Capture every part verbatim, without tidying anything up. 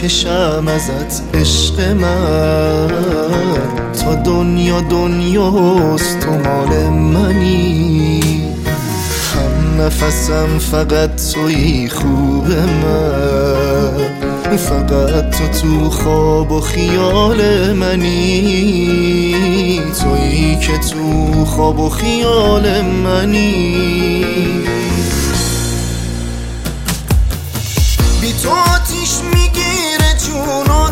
بکشم ازت عشق من، تا دنیا دنیاست تو مال منی، هم نفسم فقط تویی خوب من، فقط تو تو خواب و خیال منی، تویی که تو خواب و خیال منی. بی تو آتیش میگیره جون و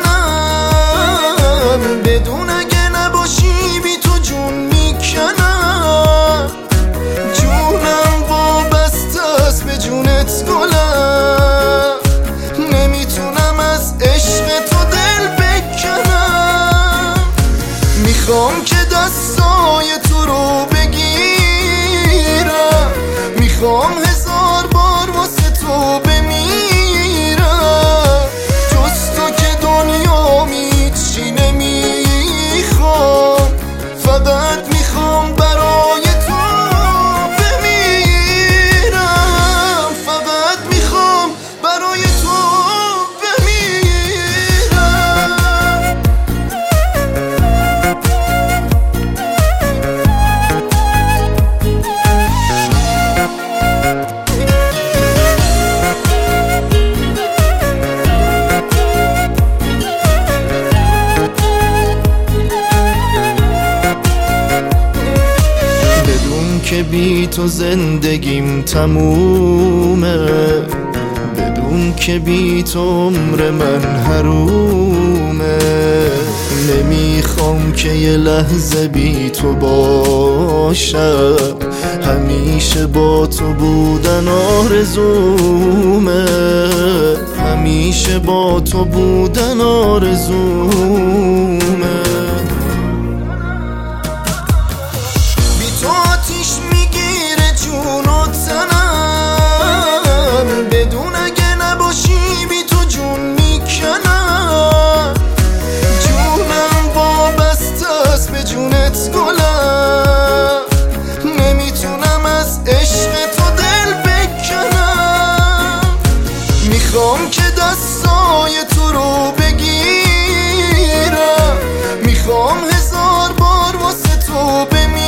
تنم، بدون اگه نباشی بی تو جون میکنم، جونم وابسته است به جونت گلم، نمیتونم از عشق تو دل بکنم، میخوام که دستای تو رو بگیرم، میخوام هزار بار واسه تو بمیرم، جز تو که دنیا هیچی نمیخوام، فقط میخوام برای تو بمیرم، فقط میخوام برای تو که بی تو زندگیم تمومه، بدون که بی تو عمر من حرومه، نمیخوام که یه لحظه بی تو باشم، همیشه با تو بودن آرزومه، همیشه با تو بودن آرزومه. آتیش میگیره جون و تنم، بدون اگه نباشی بی تو جون میکنم، جونم وابسته است به جونت گلم، نمیتونم از عشق تو دل بکنم، میخوام که دستای تو رو بگیرم، میخوام هزار بار واسه تو بمیرم،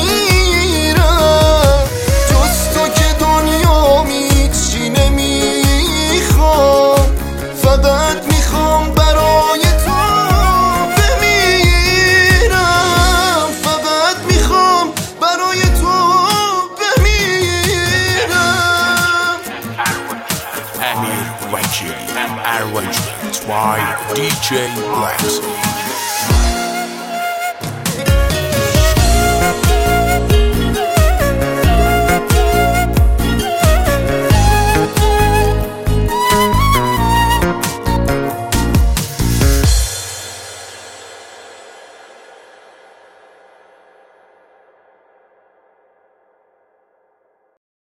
فقط میخوام برای تو بمیرم، فقط میخوام برای تو بمیرم. امیر وکیلی Arrangement by دی جی Blackson.